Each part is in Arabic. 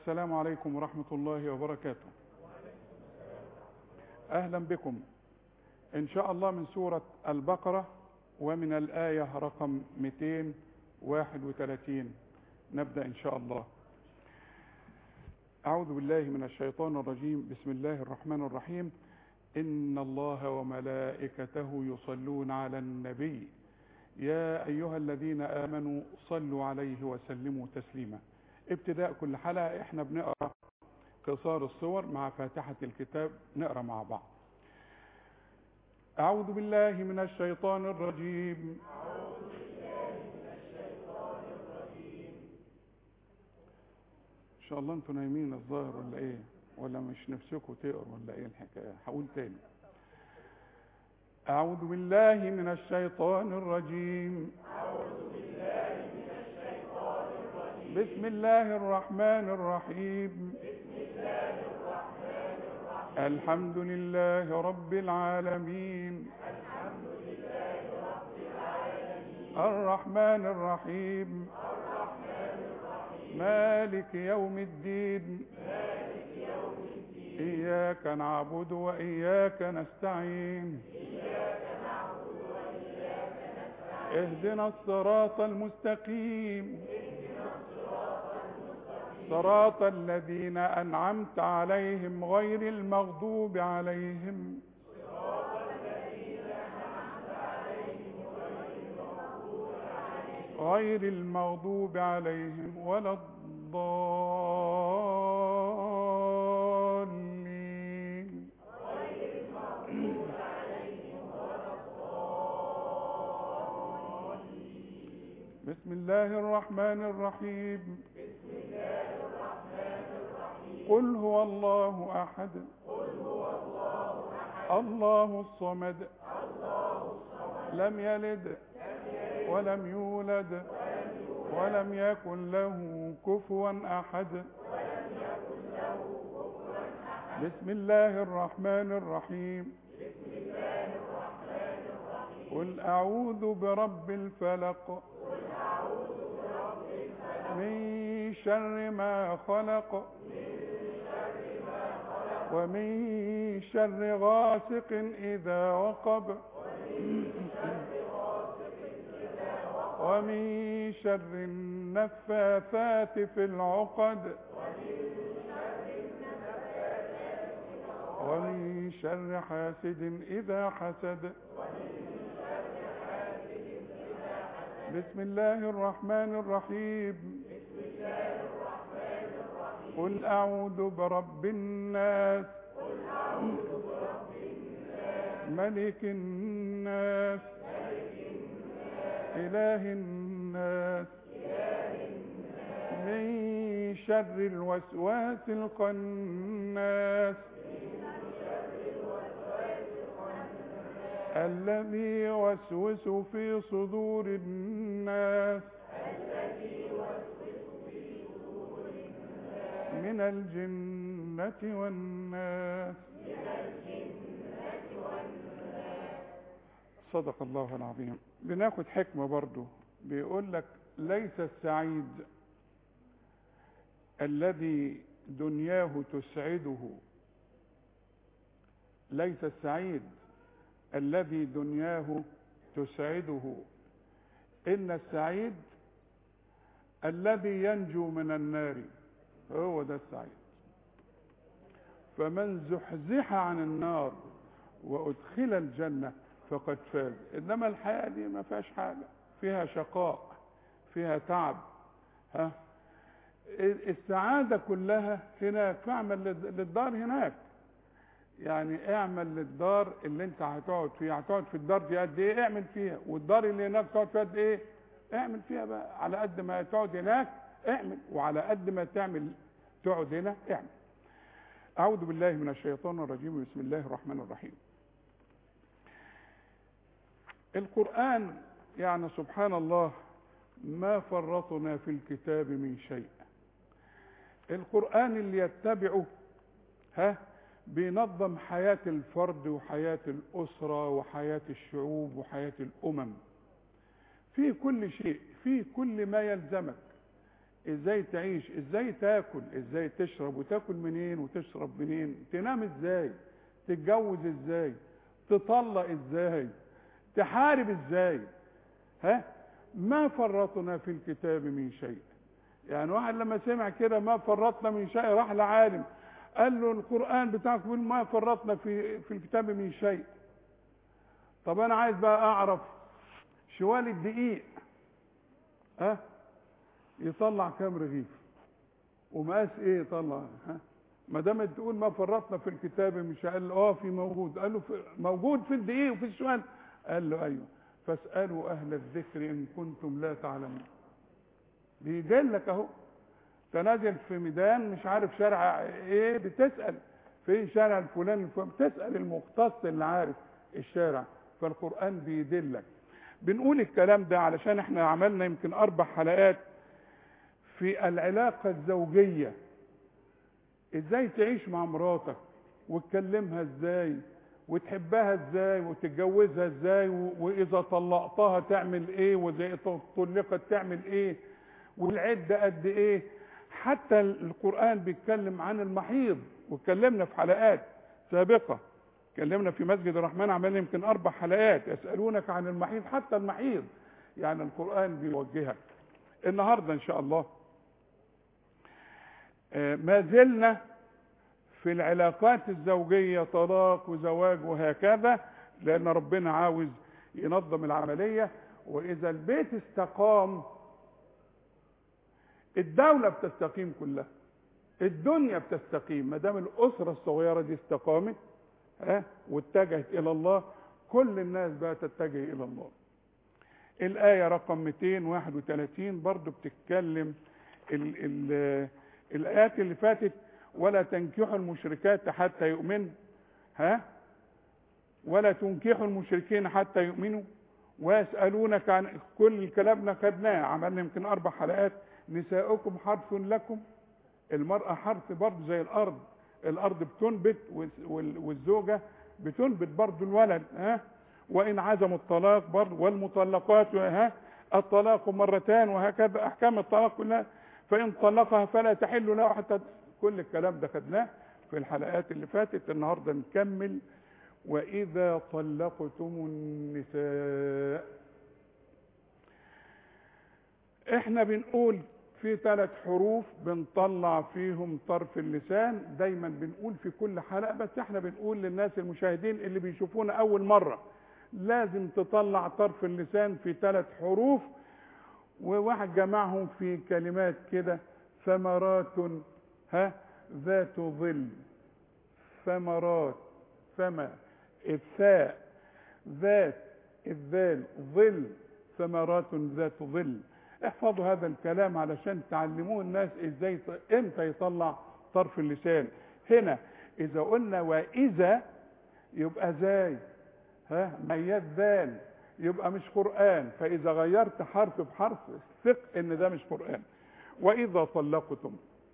السلام عليكم ورحمة الله وبركاته. أهلا بكم إن شاء الله من سورة البقرة ومن الآية رقم 231 نبدأ إن شاء الله. أعوذ بالله من الشيطان الرجيم. بسم الله الرحمن الرحيم. إن الله وملائكته يصلون على النبي يا أيها الذين آمنوا صلوا عليه وسلموا تسليما. ابتداء كل حلقة احنا بنقرأ قصار الصور مع فاتحة الكتاب، نقرأ مع بعض. أعوذ بالله من الشيطان الرجيم. إن شاء الله انتوا نايمين الظاهر ولا ايه، ولا مش نفسكم تقروا ولا ايه الحكاية؟ هقول تاني. أعوذ بالله من الشيطان الرجيم. بسم الله الرحمن الرحيم. الحمد لله رب العالمين. الرحمن الرحيم. مالك يوم الدين. إياك نعبد وإياك نستعين. اهدنا الصراط المستقيم. صراط الذين أنعمت عليهم غير المغضوب عليهم ولا الضالين. بسم الله الرحمن الرحيم. قل هو الله أحد الله الصمد لم يلد ولم يولد ولم يكن له كفوا أحد. بسم الله الرحمن الرحيم. قل أعوذ برب الفلق من شر ما خلق ومن شر غاسق إذا وقب ومن شر النفاثات في العقد ومن شر حاسد إذا حسد. بسم الله الرحمن الرحيم. قل أعوذ برب الناس ملك الناس إله الناس من شر الوسواس الخناس الذي يوسوس في صدور الناس من الجنة والناس. صدق الله العظيم. بناخد حكمة برضو، بيقول لك ليس السعيد الذي دنياه تسعده، ليس السعيد الذي دنياه تسعده، إن السعيد الذي ينجو من النار، هو ده السعيد. فمن زحزح عن النار وأدخل الجنة فقد فاز. إنما الحياة دي ما فيهاش حاجة، فيها شقاء، فيها تعب. السعادة كلها هناك. فاعمل للدار هناك، يعني اعمل للدار اللي انت هتقعد فيها. هتقعد في الدار دي قد ايه اعمل فيها، والدار اللي هناك تقعد فيها قد ايه اعمل فيها بقى. على قد ما تقعد هناك اعمل، وعلى قد ما تقعد هنا اعمل. أعوذ بالله من الشيطان الرجيم. بسم الله الرحمن الرحيم. القرآن يعني سبحان الله ما فرطنا في الكتاب من شيء. القرآن اللي يتبعه بينظم حياة الفرد وحياة الأسرة وحياة الشعوب وحياة الأمم، في كل شيء، في كل ما يلزمك. ازاي تعيش، ازاي تاكل، ازاي تشرب، وتاكل منين وتشرب منين، تنام ازاي، تتجوز ازاي، تطلق ازاي، تحارب ازاي. ما فرطنا في الكتاب من شيء. يعني واحد لما سمع كده ما فرطنا من شيء راح لعالم قال له القرآن بتاعك بيقول ما فرطنا في الكتاب من شيء. طب انا عايز بقى اعرف شوال الدقيق يطلع كام رغيف ومقاس ايه يطلع. ما دام تقول ما فرطنا في الكتاب من شيء، قال له في موجود. قال له موجود في الدقيق وفي الشوال. قال له ايوه، فاسالوا اهل الذكر ان كنتم لا تعلمون. بيدلك اهو، تنازل في ميدان مش عارف شارع ايه بتسال في شارع الفلاني بتسال المختص اللي عارف الشارع. فالقرآن بيدلك. بنقول الكلام ده علشان احنا عملنا يمكن 4 حلقات في العلاقة الزوجية، ازاي تعيش مع مراتك وتكلمها ازاي وتحبها ازاي وتتجوزها ازاي، واذا طلقتها تعمل ايه، واذا طلقت تعمل ايه، والعدة قد ايه. حتى القرآن بيتكلم عن المحيض، واتكلمنا في حلقات سابقة، اتكلمنا في مسجد الرحمن عملنا يمكن 4 حلقات يسألونك عن المحيض. حتى المحيض يعني القرآن بيوجهك. النهاردة ان شاء الله ما زلنا في العلاقات الزوجية، طلاق وزواج وهكذا، لأن ربنا عاوز ينظم العملية. وإذا البيت استقام الدولة بتستقيم كلها، الدنيا بتستقيم. ما دام الأسرة الصغيرة دي استقامت واتجهت إلى الله، كل الناس بقى تتجه إلى الله. الآية رقم 231 برضو بتتكلم الآيات اللي فاتت: ولا تنكحوا المشركات حتى يؤمنوا، ولا تنكحوا المشركين حتى يؤمنوا، ويسألونك عن كل الكلام ده خدناه، عملنا يمكن 4 حلقات. نساؤكم حرث لكم، المرأة حرث برضه زي الأرض، الأرض بتنبت والزوجة بتنبت برضه الولد. وإن عزموا الطلاق برضه، والمطلقات الطلاق 2 مرتان، وهكذا أحكام الطلاق كلها. فإن طلقها فلا تحل له حتى. كل الكلام ده خدناه في الحلقات اللي فاتت. النهارده نكمل. وإذا طلقتم النساء، احنا بنقول في 3 حروف بنطلع فيهم طرف اللسان. دايما بنقول في كل حلقة، بس احنا بنقول للناس المشاهدين اللي بيشوفونا أول مرة لازم تطلع طرف اللسان في 3 حروف. وواحد جمعهم في كلمات كده: ثمرات ذات ظل، ثمرات، ثمر، الثاء، ذات، الذال، ظل، ثمرات ذات ظل. احفظوا هذا الكلام علشان تعلموه الناس ازاي امتى يطلع طرف اللسان. هنا اذا قلنا واذا يبقى زاي، ميات ذال، يبقى مش قرآن. فاذا غيرت حرف بحرف ثق ان ده مش قرآن. واذا طلقتم،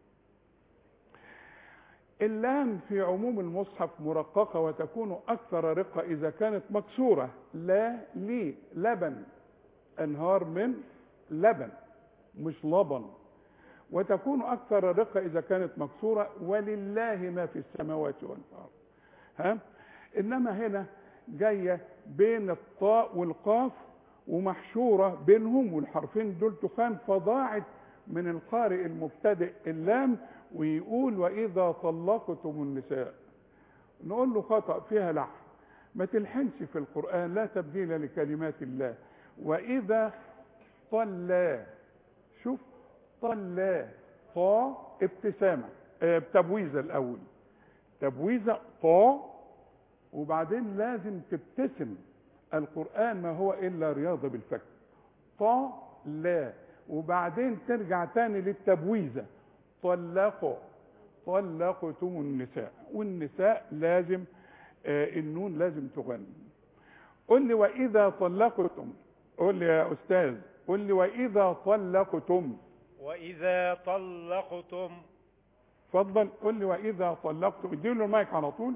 اللام في عموم المصحف مرققة، وتكون أكثر رقة إذا كانت مكسورة. لا لي لبن، أنهار من لبن مش لبن. وتكون أكثر رقة إذا كانت مكسورة. ولله ما في السماوات والأرض. إنما هنا جاية بين الطاء والقاف ومحشورة بينهم، والحرفين دول تخان، فضاعت من القارئ المبتدئ اللام ويقول وإذا طلقتم النساء. نقول له خطأ، فيها لحن، ما تلحنش في القرآن، لا تبديل لكلمات الله. وإذا طلّا، شوف طلّا، طا ابتسامة، تبويزة الأول، تبويزة طا، وبعدين لازم تبتسم. القرآن ما هو إلا رياضة بالفك. طا لا، وبعدين ترجع تاني للتبويزة. طلقوا، طلقتم النساء، والنساء لازم النون لازم تغني. قل لي وإذا طلقتم، قل لي يا أستاذ، قل لي وإذا طلقتم. وإذا طلقتم، اتفضل قل لي وإذا طلقتم. اديله المايك على طول.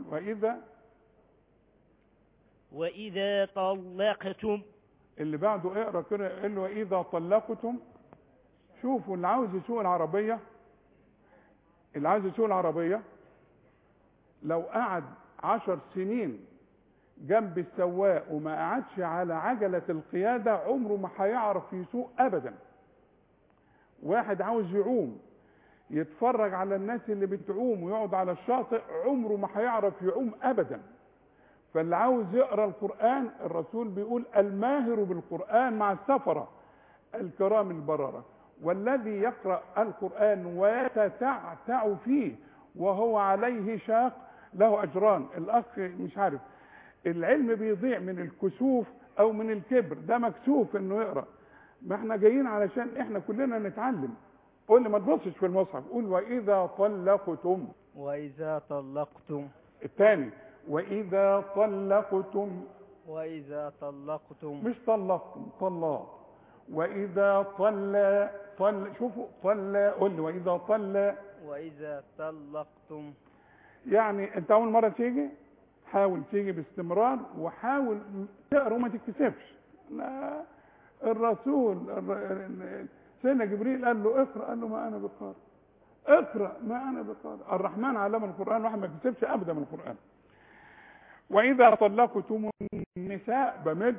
وإذا طلقتم، اللي بعده اقرا كده، قل له وإذا طلقتم. شوفوا اللي عاوز يسوق العربية، اللي عاوز يسوق العربية لو قعد 10 سنين جنب السواق وما قعدش على عجلة القيادة عمره ما هيعرف يسوق أبدا. واحد عاوز يعوم يتفرج على الناس اللي بتعوم ويقعد على الشاطئ عمره ما هيعرف يعوم أبدا. فاللي عاوز يقرأ القرآن الرسول بيقول الماهر بالقرآن مع السفرة الكرام البررة، والذي يقرأ القرآن ويتتعتع فيه وهو عليه شاق له أجران. الأخ مش عارف العلم بيضيع من الكسوف أو من الكبر، ده مكسوف إنه يقرأ. ما احنا جايين علشان احنا كلنا نتعلم. قول لي ما تبصش في المصحف، قول وإذا طلقتم. وإذا طلقتم. الثاني وإذا طلقتم. وإذا طلقتم. مش طلقتم، طلاق. وإذا شوفوا قول لي وإذا وإذا طلقتم. يعني أنت أول مرة تيجي حاول تيجي باستمرار وحاول تقرأ وما تكتسبش. الرسول سيدنا جبريل قال له اقرأ، قال له ما أنا بقارئ. اقرأ ما أنا بقارئ. الرحمن علم القرآن، واحد ما يكتسبش أبدا من القرآن. وإذا طلقتم النساء بمد،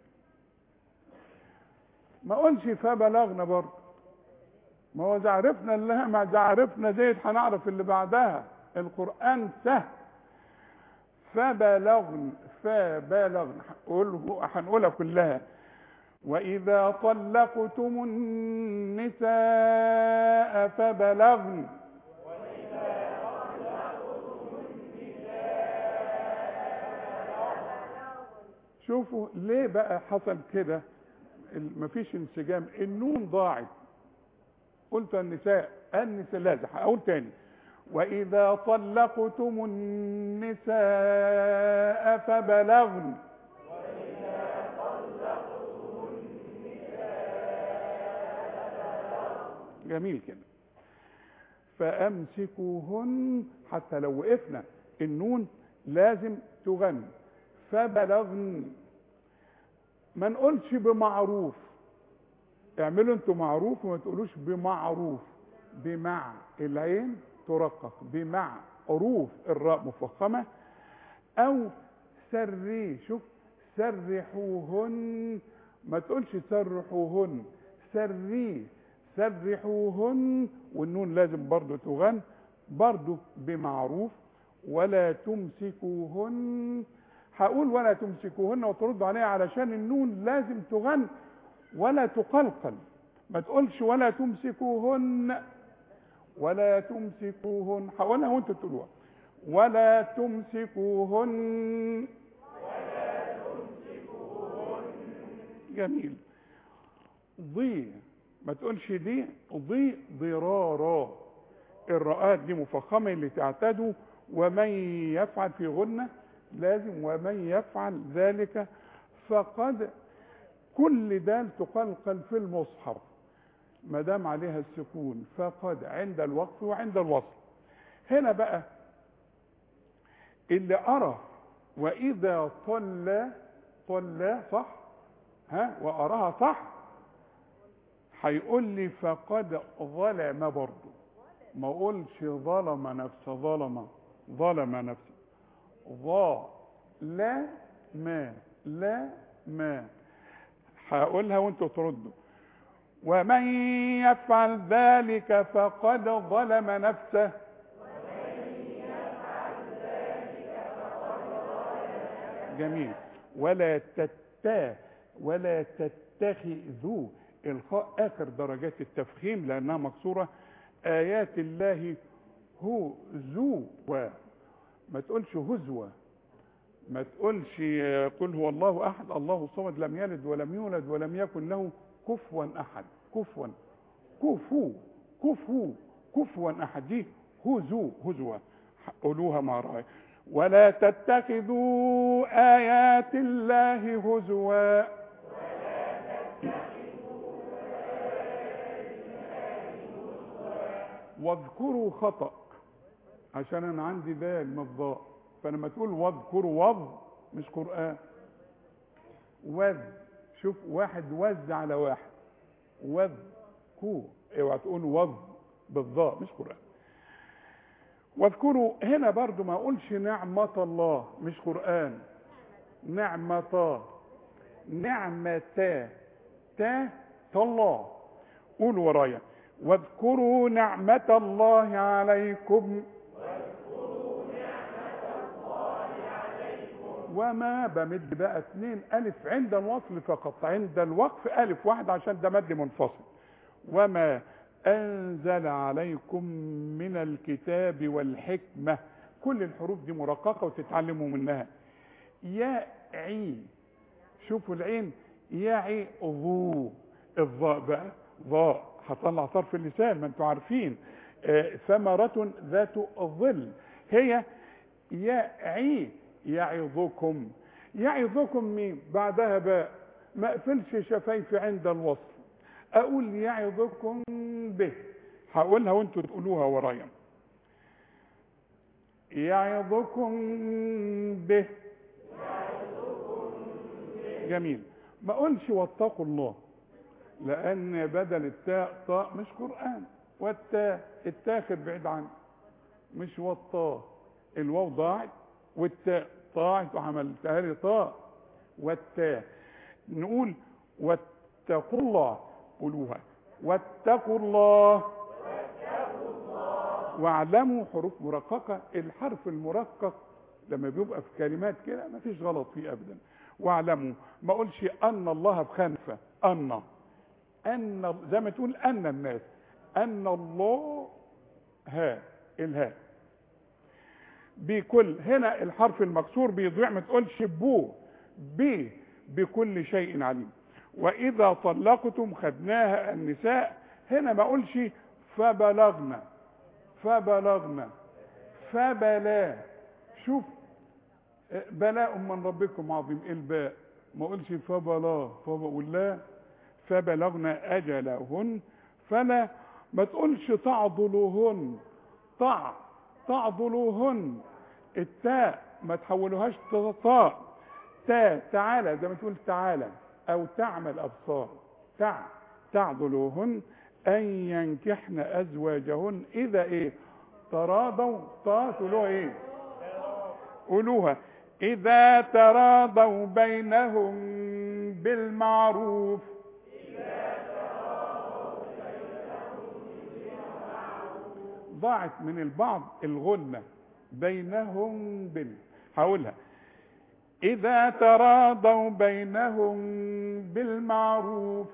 ما قلش فبلغنا برضه. ما هو إذا عرفنا اللي ما إذا عرفنا زيت هنعرف اللي بعدها. القرآن سهل. فبلغن هنقولها كلها. وإذا طلقتم النساء فبلغن. شوفوا ليه بقى حصل كده؟ مفيش انسجام، النون ضاعت. قلت النساء لازم هقول تاني. وإذا طلقتم النساء فبلغن. جميل كده. فأمسكوهن، حتى لو وقفنا النون لازم تغني. فبلغن. ما نقولش بمعروف، اعملوا انتوا معروف وما تقولوش بمعروف. بمع العين ترقق، بمع حروف الراء مفخمة. او شوف سرحوهن، ما تقولش سرحوهن، سرحوهن، والنون لازم برضو تغن برضو بمعروف. ولا تمسكوهن، هقول ولا تمسكوهن وترد عليها علشان النون لازم تغن ولا تقلقل. ما تقولش ولا تمسكوهن، هقولها وانت تقولوها. ولا تمسكوهن. جميل. ضي، ما تقولش دي ضرارا. الراءات دي مفخمه اللي تعتادوا. ومن يفعل في غنة لازم ومن يفعل ذلك فقد، كل دال تقلقل في المصحف ما دام عليها السكون. فقد عند الوقف وعند الوصل. هنا بقى اللي أرى وإذا طل صح، وأراها صح، هيقول لي فقد ظلم برضه. ما اقولش ظلم نفسه، ظلم نفسه. لا ما هقولها وانتوا تردوا. ومن يفعل ذلك فقد ظلم نفسه. جميل. ولا تتخذوا، الخاء اخر درجات التفخيم لانها مكسوره. آيات الله هزوا، ما تقولش هزوة، ما تقولش قل هو الله أحد الله الصمد لم يلد ولم يولد ولم يكن له كفوا أحد. كفوا أحد، دي هزوة. قولوها مع رأي. ولا تتخذوا آيات الله هزوا. واذكروا خطأ، عشان انا عندي دال مضاء، فلما تقول واذكروا مش قرآن. شوف واحد على واحد. اوعى تقول وظ بالظاء مش قرآن. واذكروا هنا برضو ما اقولش نعمة الله مش قرآن، نعمة نعمة تا الله. قولوا ورايا واذكروا نعمة الله عليكم وما بمد بقى 2 ألف عند الوصل فقط، عند الوقف ألف واحد عشان ده مد منفصل. وما أنزل عليكم من الكتاب والحكمة، كل الحروف دي مرققة وتتعلموا منها. يا عين، شوفوا العين يعي ظو، الظاء بقى ظاء هطلع طرف اللسان ما انتوا عارفين. ثمرة ذات الظل هي يعي يعظكم. يعظكم مين بعدها باء، ما اقفلش شفايفي عند الوصل، اقول يعظكم به. هقولها وانتوا تقولوها ورايا. يعظكم به. جميل. ما اقولش واتقوا الله، لان بدل التاء طاء مش قرآن، والتاء التاخر بعيد عنه مش والطاء، الواو ضاعت والتاء طاعت وعملتها لي طاء والتاء. نقول واتقوا الله، قولوها واتقوا الله واعلموا. حروف مرققة، الحرف المرقق لما بيبقى في كلمات كده مفيش غلط فيه ابدا. واعلموا، ما اقولش ان الله بخنفة، ان زي ما تقول ان الناس، ان الله ها الهاء بكل. هنا الحرف المكسور بيضيع، ما تقولش بو بكل شيء عليم. واذا طلقتم، خدناها النساء، هنا ما اقولش فبلغنا فبلا. شوف بلاء من ربكم عظيم، الباء ما اقولش فبلا ولا فبلغنا اجلهن. فلا ما تقولش تعضلوهن، تعضلوهن. التاء ما تحولوهاش طاء، تعالى زي ما تقول تعالى او تعمل ابصار. تعضلوهن ان ينكحن ازواجهن اذا ايه تراضوا. تقولوها ايه؟ قولوها اذا تراضوا بينهم بالمعروف. ضاعت من البعض الغنة بينهم هقولها إذا تراضوا بينهم بالمعروف.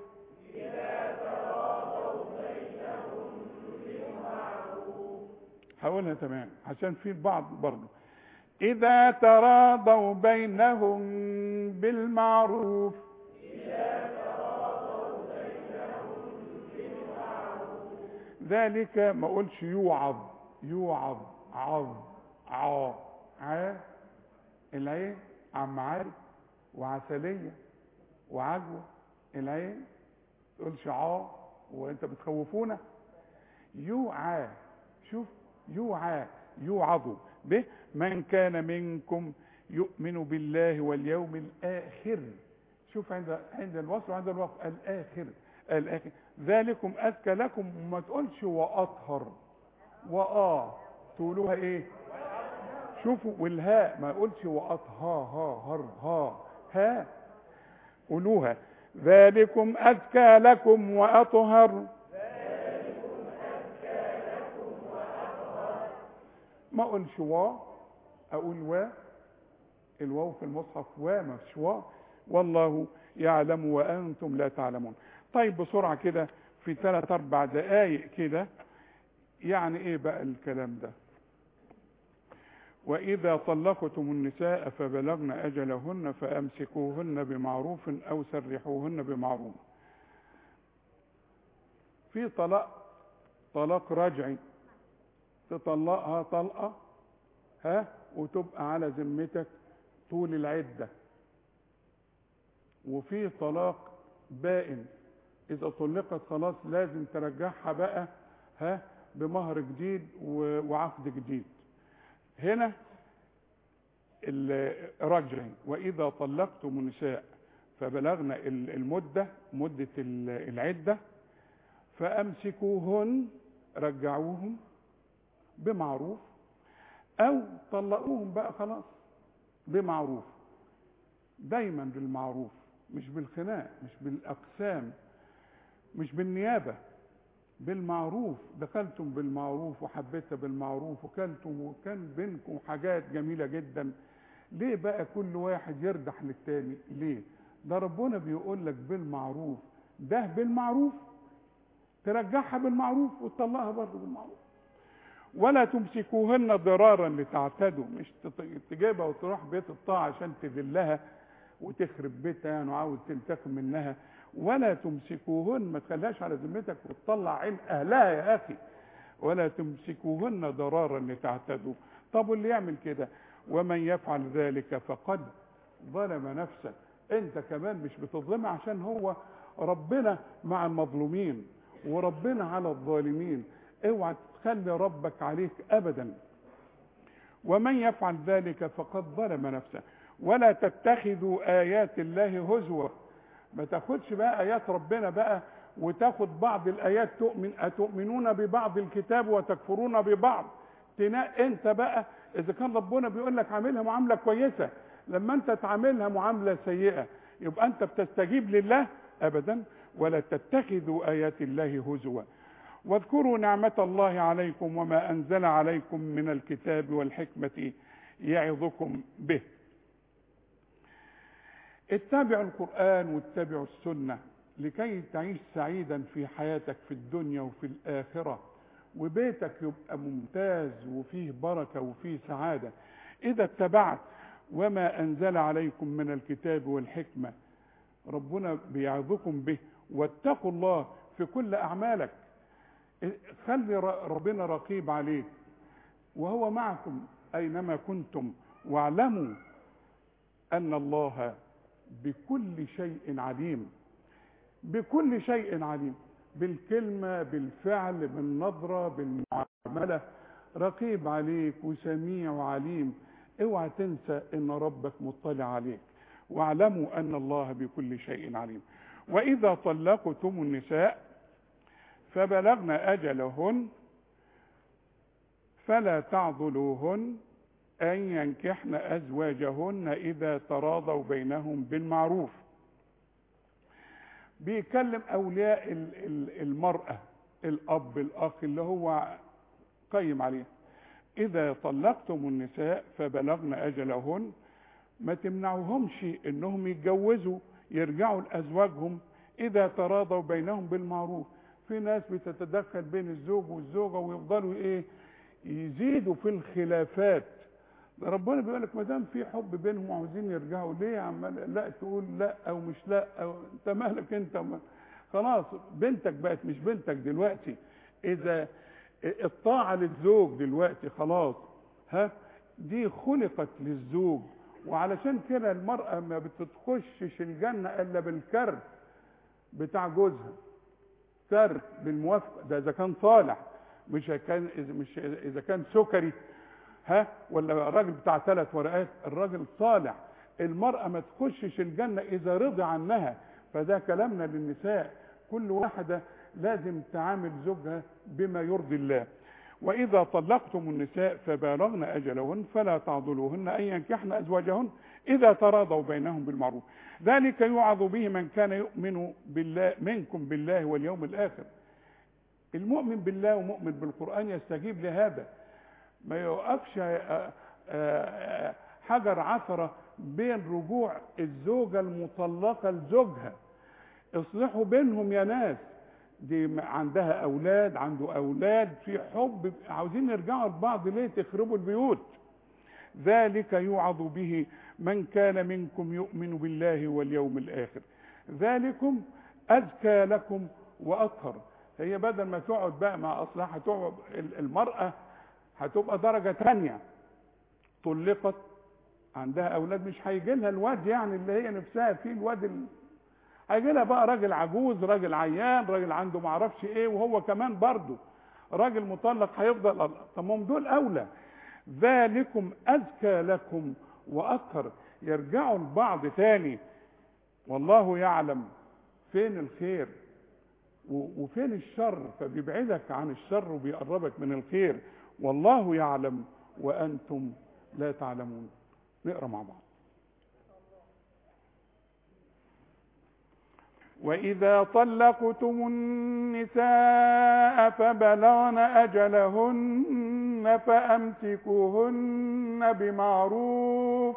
هقولها تمام عشان في البعض برضه. إذا تراضوا بينهم بالمعروف. ذلك ما اقولش يوعظ العين عم عارف وعسلية وعجوة. العين تقولش وانت بتخوفونا. يوعى، شوف يوعظ به من كان منكم يؤمن بالله واليوم الآخر. شوف عند الوصل وعند الوقف الآخر. ذلكم أزكى لكم. وما تقولش وأطهر تقولوها ايه؟ شوفوا والهاء ما يقولش ها قولوها ذلكم أزكى لكم وأطهر. ما اقولش اقول الواو في المصحف ما فيش والله يعلم وأنتم لا تعلمون. طيب بسرعة كده في 3-4 دقايق كده، يعني ايه بقى الكلام ده؟ وإذا طلقتم النساء فبلغن أجلهن فأمسكوهن بمعروف أو سرحوهن بمعروف. في طلاق رجعي، تطلقها طلقة وتبقى على ذمتك طول العدة. وفي طلاق بائن، إذا طلقت خلاص لازم ترجعها بقى بمهر جديد وعقد جديد. هنا الرجعي وإذا طلقتم النساء فبلغنا مدة العدة فامسكوهن، رجعوهم بمعروف، او طلقوهم بقى خلاص بمعروف. دايما بالمعروف، مش بالخناق، مش بالاقسام، مش بالنيابه، بالمعروف. دخلتم بالمعروف وحبيتها بالمعروف وكلتم وكان بينكم حاجات جميله جدا، ليه بقى كل واحد يردح للتاني؟ ليه؟ ده ربنا بيقول لك بالمعروف، ده بالمعروف ترجعها بالمعروف وتطلقها برضه بالمعروف. ولا تمسكوهن ضرارا لتعتدوا، مش تجيبها وتروح بيت الطاعه عشان تذلها وتخرب بيتها يعني وعاوز تنتقم منها. ولا تمسكوهن، ما تخليهاش على ذمتك وتطلع عين اهلها يا اخي. ولا تمسكوهن ضرارا لتعتدوا. طب واللي يعمل كده ومن يفعل ذلك فقد ظلم نفسه. انت كمان مش بتظلمها، عشان هو ربنا مع المظلومين وربنا على الظالمين. اوعى تخلي ربك عليك ابدا. ومن يفعل ذلك فقد ظلم نفسه. ولا تتخذوا ايات الله هزوا. ما تاخدش بقى ايات ربنا بقى وتاخد بعض الايات اتؤمنون ببعض الكتاب وتكفرون ببعض. تنقي انت بقى اذا كان ربنا بيقول لك عاملها معامله كويسه، لما انت تعاملها معامله سيئه يبقى انت بتستجيب لله؟ ابدا. ولا تتخذوا ايات الله هزوا. واذكروا نعمه الله عليكم وما انزل عليكم من الكتاب والحكمه يعظكم به. اتبعوا القرآن واتبعوا السنة لكي تعيش سعيدا في حياتك في الدنيا وفي الآخرة، وبيتك يبقى ممتاز وفيه بركة وفيه سعادة. إذا اتبعت وما أنزل عليكم من الكتاب والحكمة، ربنا بيعظكم به. واتقوا الله في كل أعمالك. خلي ربنا رقيب عليك وهو معكم أينما كنتم، واعلموا أن الله بكل شيء عليم. بكل شيء عليم، بالكلمة، بالفعل، بالنظرة، بالمعاملة، رقيب عليك وسميع وعليم. اوعى تنسى ان ربك مطلع عليك. واعلموا ان الله بكل شيء عليم. واذا طلقتم النساء فبلغن اجلهن فلا تعضلوهن أن ينكحن أزواجهن إذا تراضوا بينهم بالمعروف. بيكلم أولياء المرأة، الأب الأخ اللي هو قيم عليه. إذا طلقتم النساء فبلغن أجلهن، ما تمنعوهمش إنهم يتجوزوا يرجعوا لأزواجهم إذا تراضوا بينهم بالمعروف. في ناس بتتدخل بين الزوج والزوجة ويفضلوا يزيدوا في الخلافات. ربنا بيقول لك ما دام في حب بينهم وعاوزين يرجعوا، ليه عمال لا تقول لا او مش لا او انت مالك انت؟ خلاص بنتك بقت مش بنتك دلوقتي. اذا الطاعه للزوج دلوقتي خلاص، دي خلقت للزوج. وعلشان كده المراه ما بتخشش الجنه الا بالكرب بتاع جوزها، كرب بالموافقه. ده اذا كان صالح، مش اذا كان سكري ولا راجل بتاع 3 ورقات. الراجل صالح. المرأة ما تخشش الجنة إذا رضي عنها. فده كلامنا للنساء، كل واحدة لازم تعامل زوجها بما يرضي الله. وإذا طلقتم النساء فبلغن أجلهن فلا تعضلوهن أن ينكحن أزواجهن إذا تراضوا بينهم بالمعروف. ذلك يوعظ به من كان يؤمن بالله منكم بالله واليوم الآخر. المؤمن بالله ومؤمن بالقرآن يستجيب لهذا، ما يوقفش حجر عثرة بين رجوع الزوجة المطلقة لزوجها. اصلحوا بينهم يا ناس. دي عندها أولاد، عنده أولاد، في حب، عاوزين يرجعوا لبعض، ليه تخربوا البيوت؟ ذلك يوعظ به من كان منكم يؤمن بالله واليوم الآخر ذلكم أزكى لكم وأطهر. هي بدل ما تقعد بقى مع أصلها، هتقعد المرأة هتبقى درجة تانية. طلقت عندها أولاد، مش هيجي لها الواد يعني اللي هي نفسها فيه، الواد هيجي لها بقى راجل عجوز، راجل عيان، راجل عنده معرفش ايه، وهو كمان برضه راجل مطلق هيفضل. طب هم دول أولى. ذلكم أزكى لكم وأطهر. يرجعوا لبعض تاني، والله يعلم فين الخير. وفين الشر، فبيبعدك عن الشر وبيقربك من الخير. والله يعلم وأنتم لا تعلمون. نقرأ مع بعض. وإذا طلقتم النساء فبلغن أجلهن فأمسكوهن بمعروف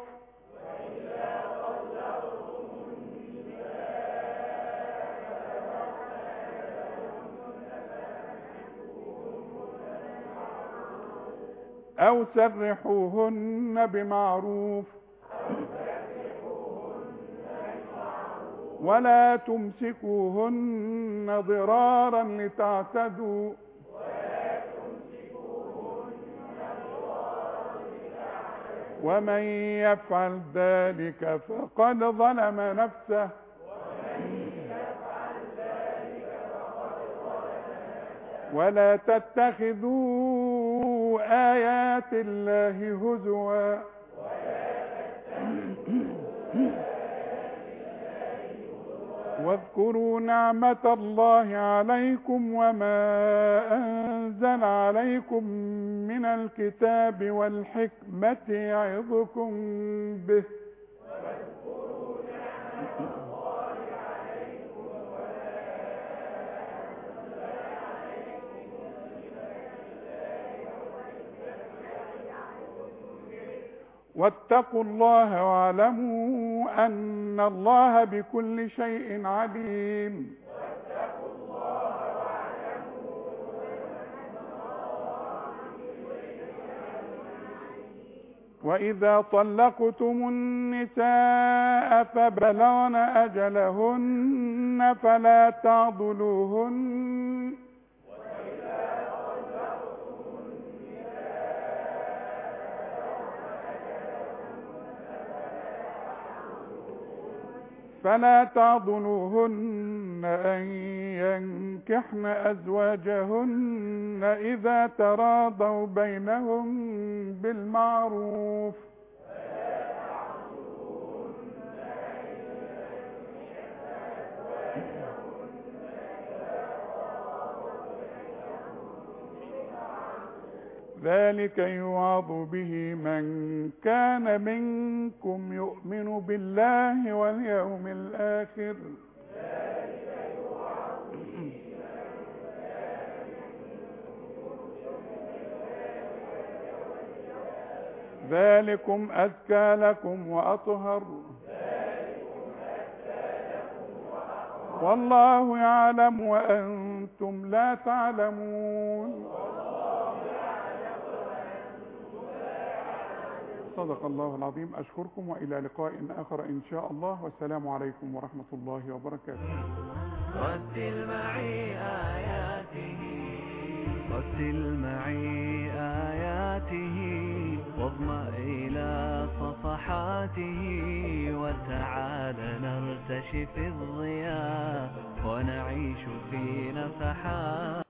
أو سرحوهن بمعروف ولا تمسكوهن ضرارا لتعتدوا ومن يفعل ذلك فقد ظلم نفسه ولا تتخذوا آيات الله هزوا واذكروا نعمة الله عليكم وما أنزل عليكم من الكتاب والحكمة يعظكم به واتقوا الله واعلموا أن الله بكل شيء عليم. وإذا طلقتم النساء فبلغن أجلهن فلا تعضلوهن أن ينكحن أزواجهن إذا تراضوا بينهم بالمعروف ذلك يوعظ به من كان منكم يؤمن بالله واليوم الآخر ذلكم أزكى لكم وأطهر والله يعلم وأنتم لا تعلمون. صدق الله العظيم. أشكركم وإلى لقاء آخر إن شاء الله، والسلام عليكم ورحمة الله وبركاته. رتل معي آياته رتل معي آياته واضمأ إلى صفحاته وتعال نرتشف الضياء ونعيش في نفحات